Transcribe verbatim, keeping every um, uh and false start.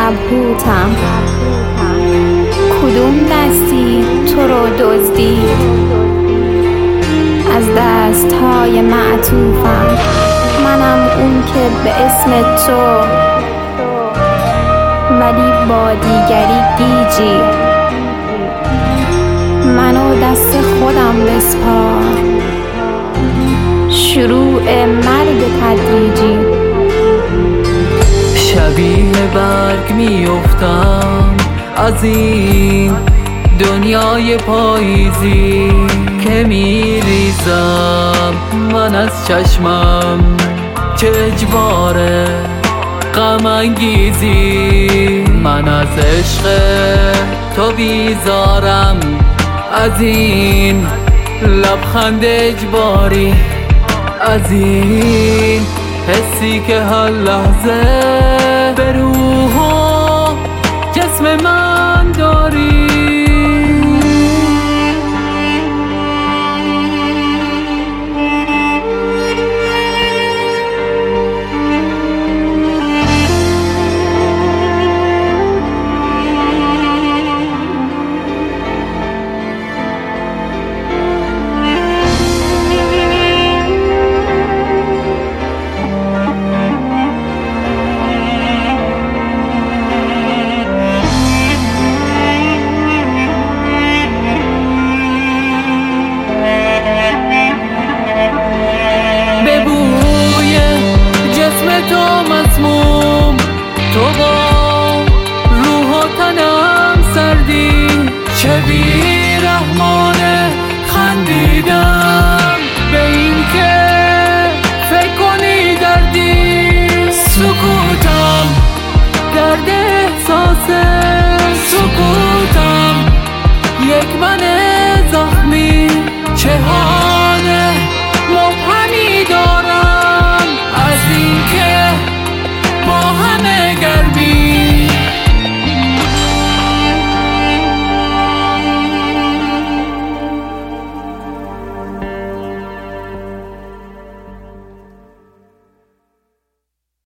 مبهوتم. کدوم دستی تو رو دزدید؟ از دستهای معطوفم. منم اون که به اسم تو ولی با دیگری گیجی. منو دست خودم بسپار، شروع مرگ تدریجی. شبیه برگ میافتم از این دنیای پاییزی که میریزم من از چشمم، چه اجباره غم انگیزی. من از عشق تو بیزارم، از این لبخند اجباری، از این حسی که هر لحظه به روح و جسم من داری. تو با روح و تنم سردی، چه بیرحمانه خندیدم به این که فکر کنی دردی. سکوتم درد احساسه، سکوتم یک من